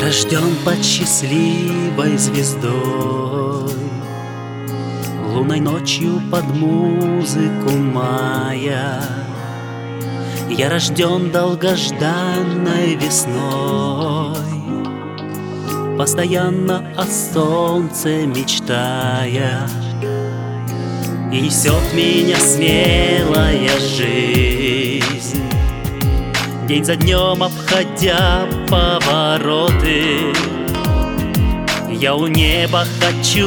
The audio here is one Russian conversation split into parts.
рожден под счастливой звездой, лунной ночью под музыку мая. Я рожден долгожданной весной, постоянно о солнце мечтая. И несет меня смелая жизнь, день за днем обходя повороты. Я у неба хочу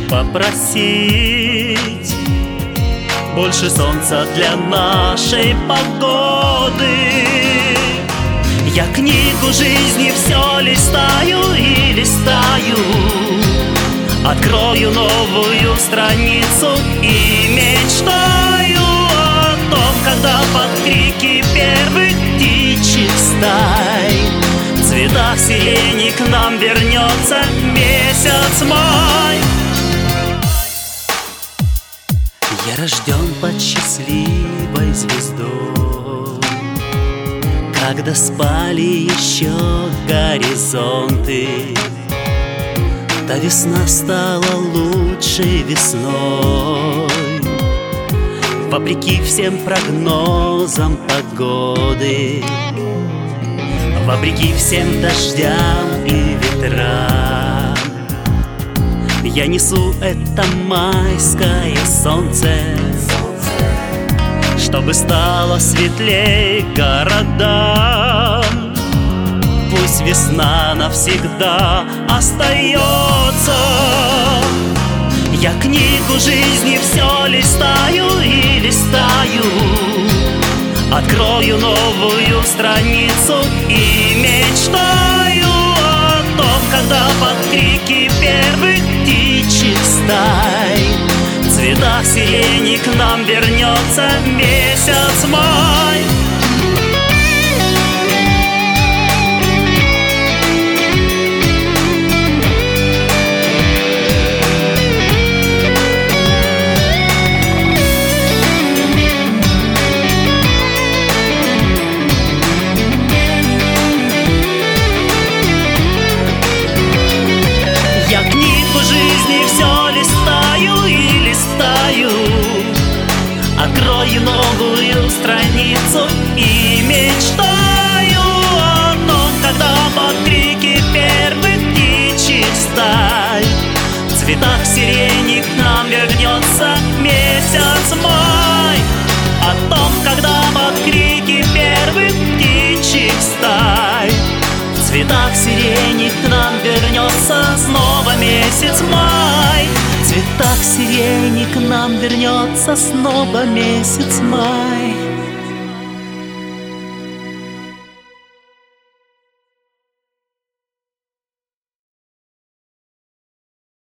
попросить больше солнца для нашей погоды. Я книгу жизни все листаю и листаю, открою новую страницу и мечтаю о том, когда под крики первых птичьих стай в цветах сирени к нам вернется месяц май. Я рожден под счастливой звездой, когда спали еще горизонты. Та весна стала лучшей весной, вопреки всем прогнозам погоды, вопреки всем дождям и ветрам. Я несу это майское солнце, чтобы стало светлей городам. Пусть весна навсегда остается. Я книгу жизни все листаю и листаю, открою новую страницу и мечтаю о том, когда под крики первых птичьих стай в цветах сирени к нам вернется месяц май. Я книгу жизни все листаю и листаю, открою новую страницу и мечтаю о том, когда под крики первых птичьих стай в цветах сирени к нам вернется месяц май. О том, когда под крики первых птичьих стай в цветах сирени к нам вернется снова месяц май. В цветах сирени к нам вернется снова месяц май.